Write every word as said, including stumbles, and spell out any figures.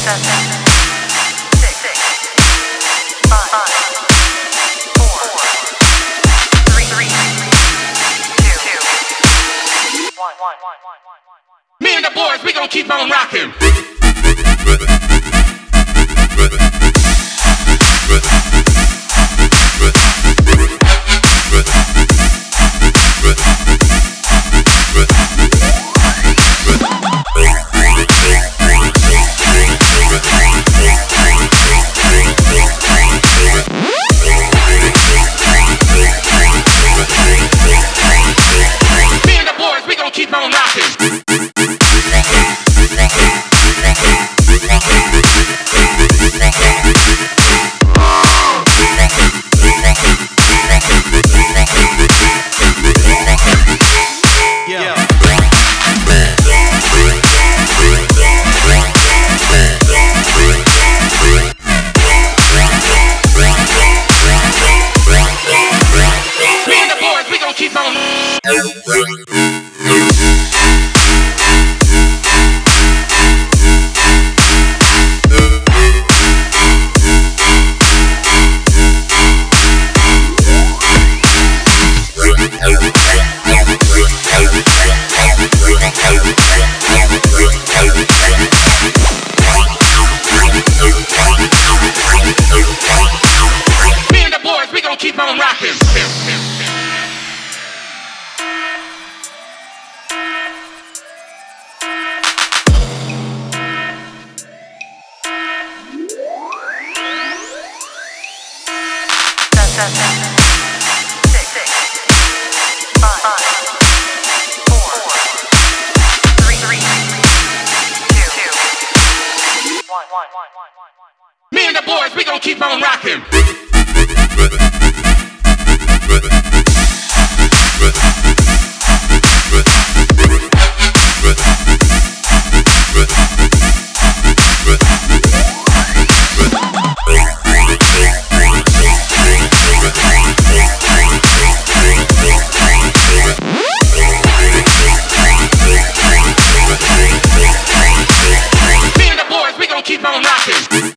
Me and the boys, we gon' keep on rockin'. Keep on rocking. Me and the boys, we gon' keep on. Me and the boys, we gon' keep on rocking. Me and the boys, we gon' keep on rocking. Me and the boys, we gon' keep on rocking.